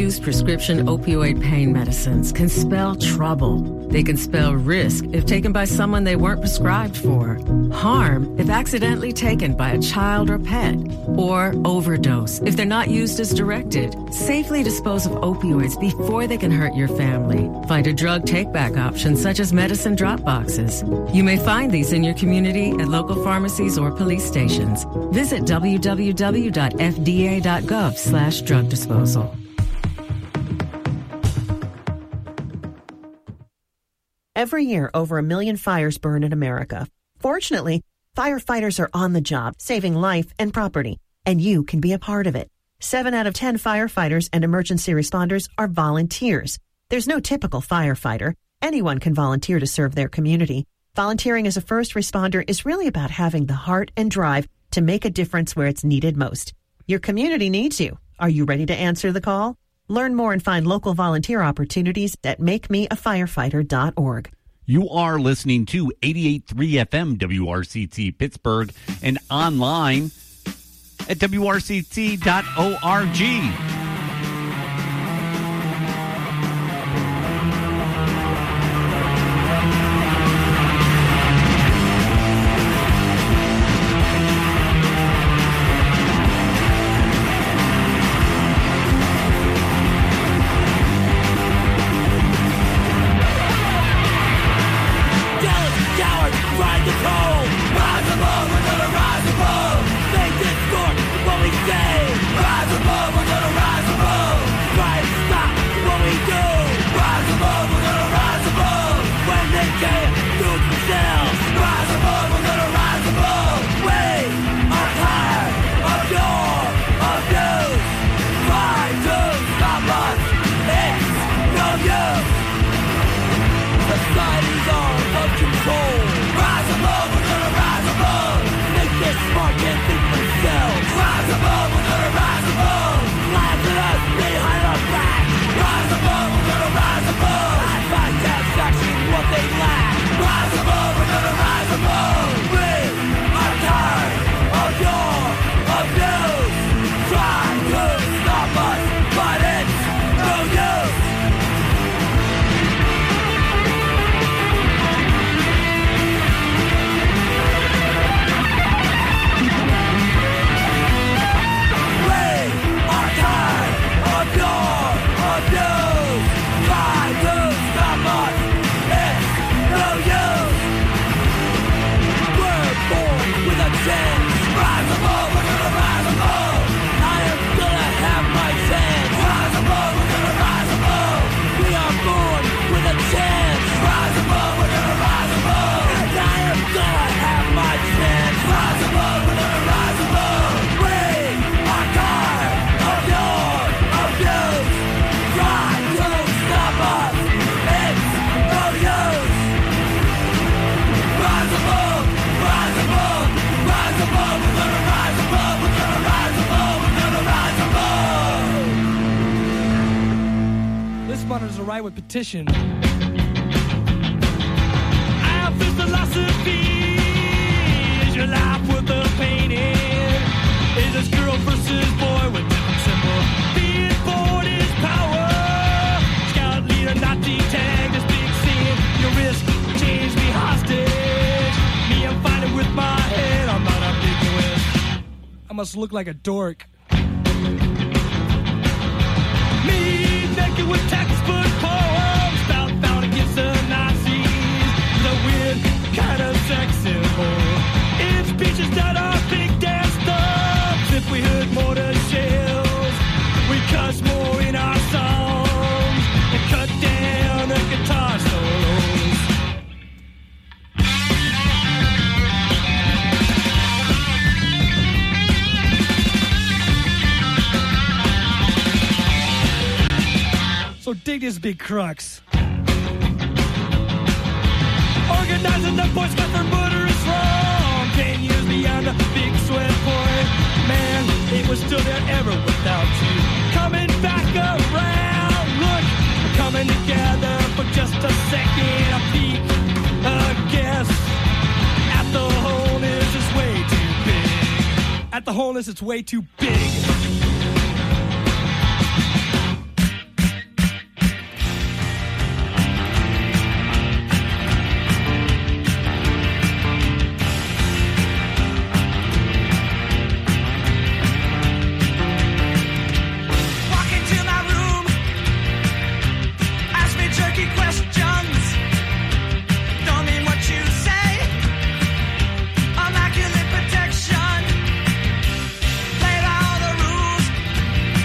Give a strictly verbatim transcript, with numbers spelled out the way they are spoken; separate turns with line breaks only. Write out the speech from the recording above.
Overused prescription opioid pain medicines can spell trouble. They can spell risk if taken by someone they weren't prescribed for, harm if accidentally taken by a child or pet, or overdose if they're not used as directed. Safely dispose of opioids before they can hurt your family. Find a drug take-back option such as medicine drop boxes. You may find these in your community at local pharmacies or police stations. Visit w w w dot f d a dot gov slash drug disposal.
Every year, over a million fires burn in America. Fortunately, firefighters are on the job, saving life and property, and you can be a part of it. Seven out of ten firefighters and emergency responders are volunteers. There's no typical firefighter. Anyone can volunteer to serve their community. Volunteering as a first responder is really about having the heart and drive to make a difference where it's needed most. Your community needs you. Are you ready to answer the call? Learn more and find local volunteer opportunities at make me a firefighter dot org.
You are listening to eighty-eight point three F M W R C T Pittsburgh and online at W R C T dot org.
With petition. Our philosophy is your life worth the painting. Is this girl versus boy with different symbol? Being born is power. Scout leader, Nazi tag, this big scene. Your risk, change me hostage. Me, I'm fighting with my head. I'm not ambiguous. I must look like a dork. Me, naked with textbook poems about found against the Nazis. The weird kind of sex symbol. It's speeches that are big damn stuff. If we heard more to shells, we cuss more in our songs and cut down the guitar solos. So dig this big crux. Organizing the boys got their murderous wrong. Ten years beyond the big sweat point. Man, it was still there ever without you. Coming back around. Look, we're coming together for just a second. A peek, a guess. At the wholeness, it's way too big. At the wholeness, it's way too big.